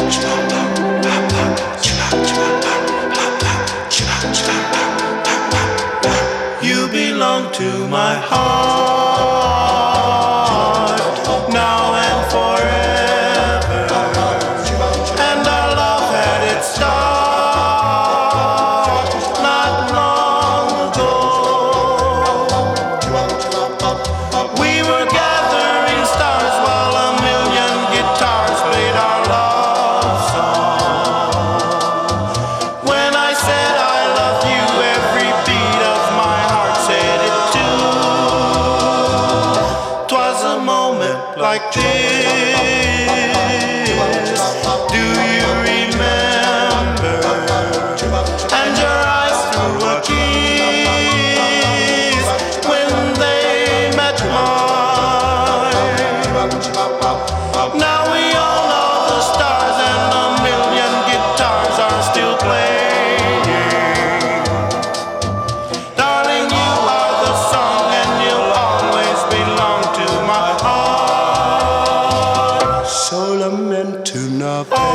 You belong to my heart now and forever, and our love had its start not long ago. We were gathering stars while a million guitars played our love song. When I said I love you, every beat of my heart said it too. 'Twas a moment like this. Do you remember? And your eyes threw a kiss when they met mine. Now we all know the stars and a million guitars are still playing. Darling, you are the song and you'll always belong to my heart. Solamente una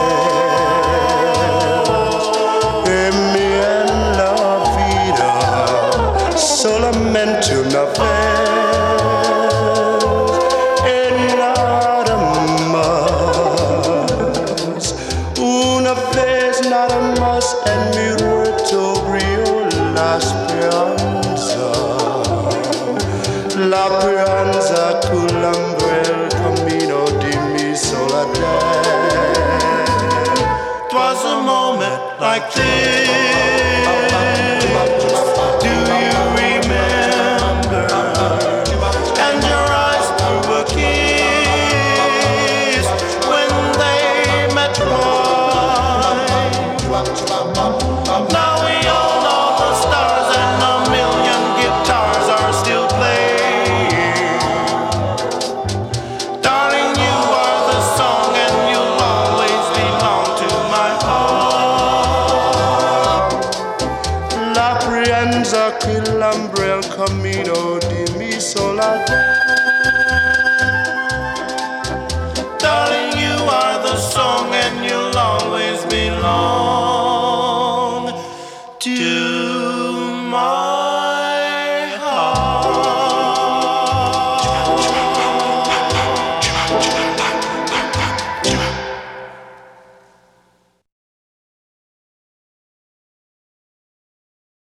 vez en mi en la vida, solamente una vez en nada más, una vez nada más en mi rostro brilló la esperanza columbró el camino de mi soledad. 'Twas a moment like this.